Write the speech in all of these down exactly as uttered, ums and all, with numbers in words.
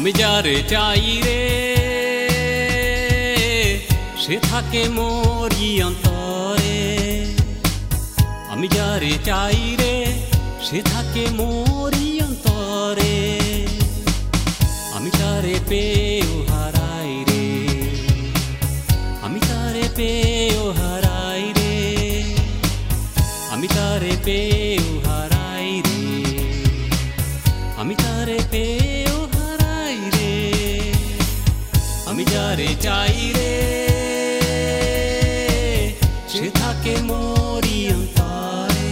আমি যারে চাই রে সে থাকে মোরি অন্তরে। আমি যারে চাই রে সে থাকে মোরি অন্তরে। আমি তারে পেয়েও হারাই রে, আমি তারে পেয়েও হারাই রে, আমি তারে পেয়েও হারাই রে, আমি তারে পেয়েও হারাই রে। আমি যারে চাই রে সে থাকে মোরি অন্তরে।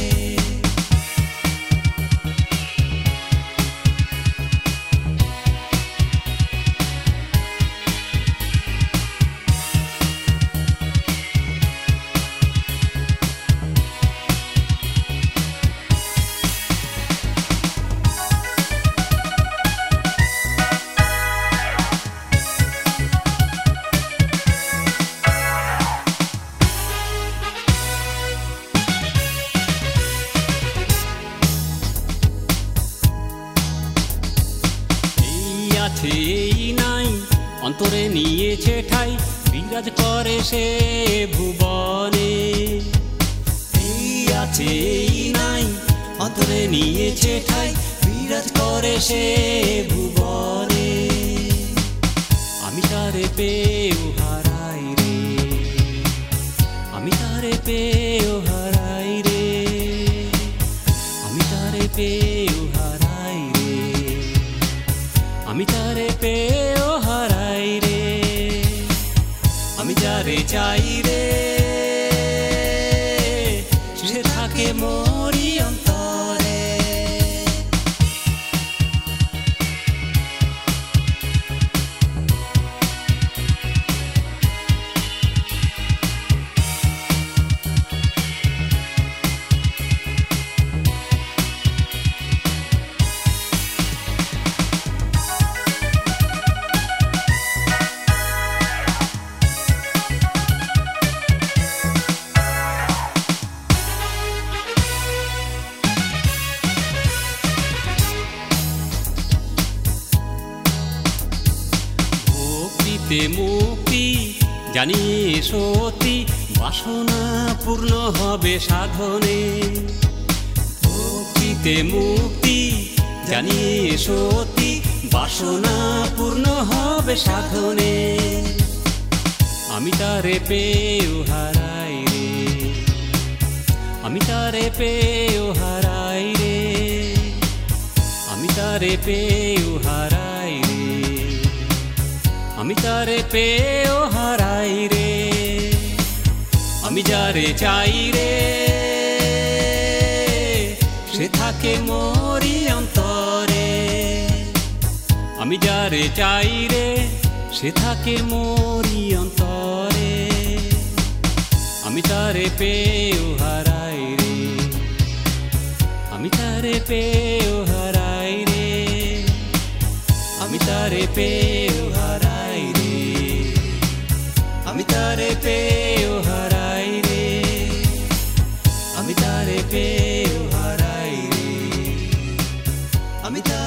এই নাই অন্তরে নিয়েছে ঠাই, বিরাজ করে সে ভুবনে। এই আছে এই নাই অন্তরে নিয়েছে ঠাই, বিরাজ করে সে ভুবনে। আমি তারে পেয়েও হারাই রে, আমি তারে পেয়েও হারাই রে, আমি তারে পেয়েও হারাই রে, আমি তারে পেয়েও হারাই রে। আমি যারে চাই রে সে থাকে মোরি অন্তরে। মুক্তি জানিয়ে সত্যি বাসনা পূর্ণ হবে সাধনে। ভক্তিতে মুক্তি জানিয়ে সত্যি বাসনা পূর্ণ হবে সাধনে। আমি তারে পেয়েও হারাই রে, আমি তারে পেয়েও হারাই রে, আমি তারে পেয়েও হারাই রে, আমি তারে পেয়েও হারাই রে। আমি যারে চাই রে সে থাকে মোরি অন্তরে। আমি যারে চাই রে সে থাকে মোরি অন্তরে। আমি তারে পেয়েও হারাই রে, আমি তারে পেয়েও হারাই রে, আমি তারে পেয়েও হারাই রে, আমি তারে পেয়েও হারাই রে, আমি তারে পেয়েও হারাই রে, আমি